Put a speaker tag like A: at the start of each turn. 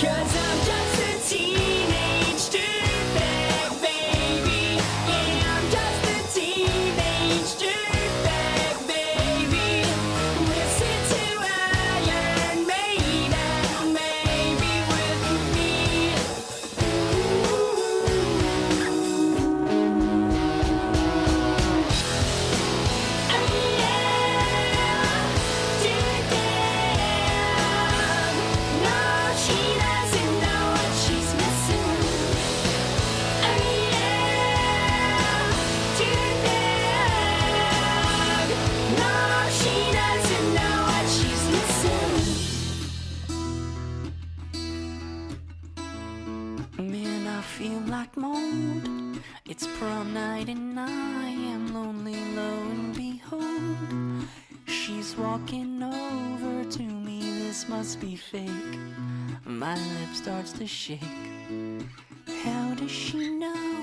A: 'Cause I'm just a teenage dirtbag, baby. Yeah, I'm just a teenage dirtbag, baby. Listen to Iron Maiden, maybe with me. Oh yeah, dirtbag. No, she doesn't know what she's missing. Oh yeah, dirtbag. No, she doesn't know what she's missing. Man, I feel like mold. It's prom night and I am lonely, lo and behold. She's walking over to me, this must be fake. My lip starts to shake. How does she know